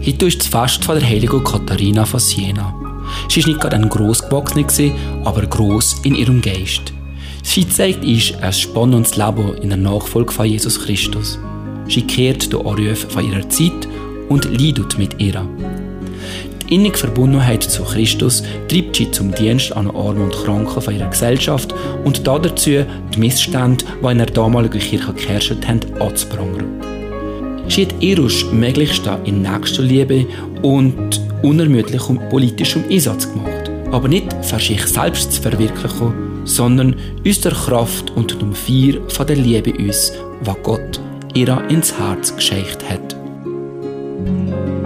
Heute ist das Fest von der heiligen Katharina von Siena. Sie war nicht gerade ein Grossgewachsene, aber gross in ihrem Geist. Sie zeigt uns ein spannendes Leben in der Nachfolge von Jesus Christus. Sie kehrt den Anrufen von ihrer Zeit und leidet mit ihr. Die innige Verbundenheit zu Christus treibt sie zum Dienst an Armen und Kranken von ihrer Gesellschaft und dazu, die Missstände, die in der damaligen Kirche geherrscht haben, anzuprangern. Sie hat ihrus Möglichste in Nächstenliebe und unermüdlichem politischem Einsatz gemacht. Aber nicht für sich selbst zu verwirklichen, sondern aus der Kraft und dem Feier von der Liebe uns, was Gott ihr ins Herz geschenkt hat.